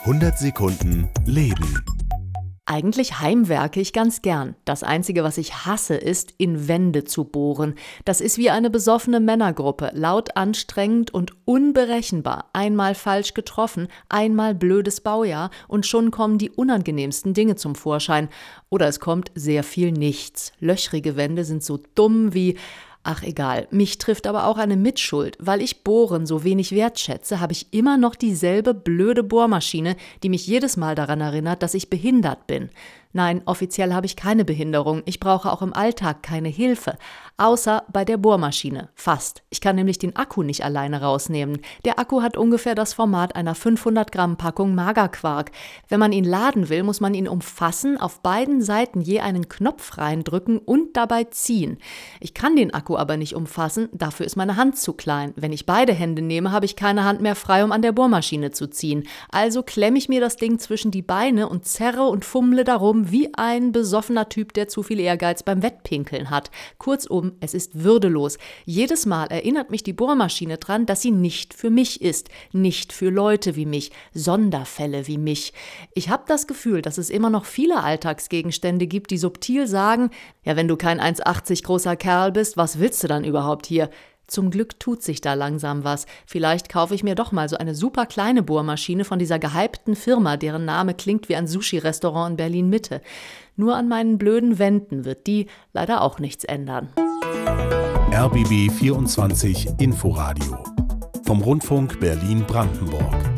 100 Sekunden Leben. Eigentlich heimwerke ich ganz gern. Das Einzige, was ich hasse, ist, in Wände zu bohren. Das ist wie eine besoffene Männergruppe, laut, anstrengend und unberechenbar. Einmal falsch getroffen, einmal blödes Baujahr und schon kommen die unangenehmsten Dinge zum Vorschein. Oder es kommt sehr viel nichts. Löchrige Wände sind so dumm wie... Ach egal, mich trifft aber auch eine Mitschuld. Weil ich Bohren so wenig wertschätze, habe ich immer noch dieselbe blöde Bohrmaschine, die mich jedes Mal daran erinnert, dass ich behindert bin. Nein, offiziell habe ich keine Behinderung. Ich brauche auch im Alltag keine Hilfe. Außer bei der Bohrmaschine. Fast. Ich kann nämlich den Akku nicht alleine rausnehmen. Der Akku hat ungefähr das Format einer 500 Gramm Packung Magerquark. Wenn man ihn laden will, muss man ihn umfassen, auf beiden Seiten je einen Knopf reindrücken und dabei ziehen. Ich kann den Akku aber nicht umfassen, dafür ist meine Hand zu klein. Wenn ich beide Hände nehme, habe ich keine Hand mehr frei, um an der Bohrmaschine zu ziehen. Also klemme ich mir das Ding zwischen die Beine und zerre und fummle darum wie ein besoffener Typ, der zu viel Ehrgeiz beim Wettpinkeln hat. Kurzum, es ist würdelos. Jedes Mal erinnert mich die Bohrmaschine dran, dass sie nicht für mich ist. Nicht für Leute wie mich, Sonderfälle wie mich. Ich habe das Gefühl, dass es immer noch viele Alltagsgegenstände gibt, die subtil sagen, ja, wenn du kein 1,80 großer Kerl bist, was willst du dann überhaupt hier? Zum Glück tut sich da langsam was. Vielleicht kaufe ich mir doch mal so eine super kleine Bohrmaschine von dieser gehypten Firma, deren Name klingt wie ein Sushi-Restaurant in Berlin-Mitte. Nur an meinen blöden Wänden wird die leider auch nichts ändern. RBB 24 Inforadio vom Rundfunk Berlin-Brandenburg.